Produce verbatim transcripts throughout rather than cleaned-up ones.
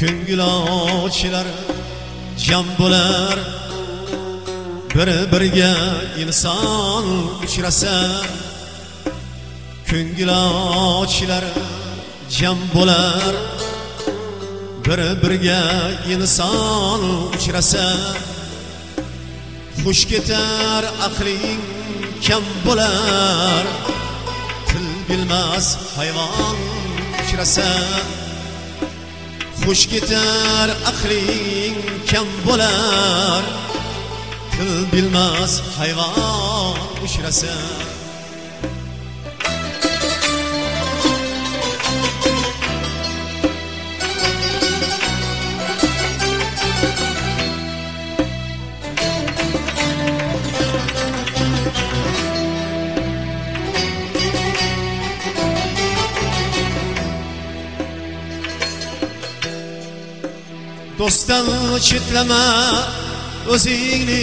ko'ngil ochilar jam bo'lar, bir-biriga inson uchrasa. Ko'ngil ochilar jam bo'lar, bir-biriga inson uchrasa. Xush ketar aqling kam bo'lar, til bilmas hayvon uchrasa. Xush ketar aqling kam bo'lar, til bilmas hayvon uchrasa. Do'stdan chetlama o'zingni,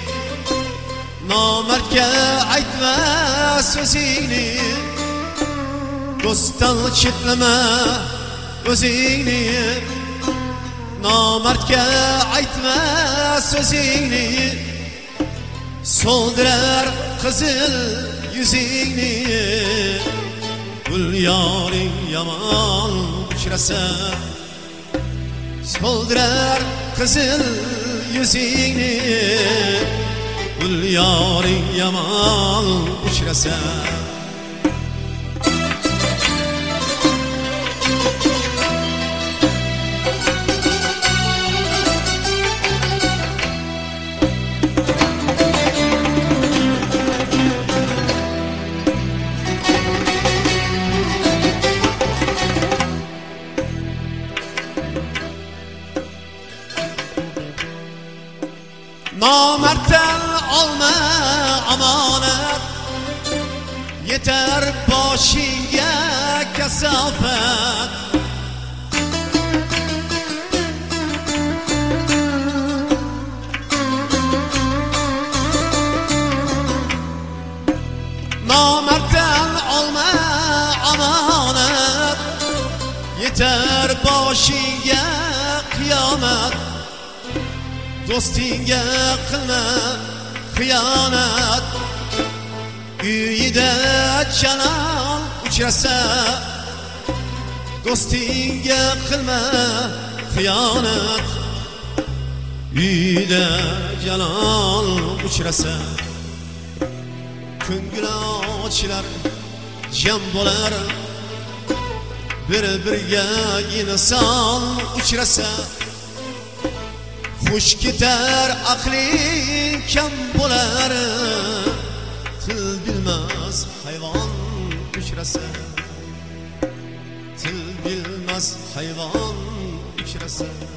nomardga aytma so'zingni. Do'stdan chetlama o'zingni, nomardga aytma so'zingni. So'ldirar qizil yuzingni, gul yoring yomon uchrasa. So'ldirar qizil yuzingni, gul yoring yomon uchrasa. Nomarddan olma omonat, yetar boshingga kasofat. Nomarddan olma omonat, yetar boshingga qiyomat. Do'stingga qilma xiyonat, uyida jalol uchrasa. Do'stingga qilma xiyonat, uyida jalol uchrasa. Ko'ngil ochilar jam bo'lar, bir-biriga inson uchrasa. Xush ketar aqling kam bo'lar, til bilmas hayvon uchrasa. Til bilmas hayvon uchrasa.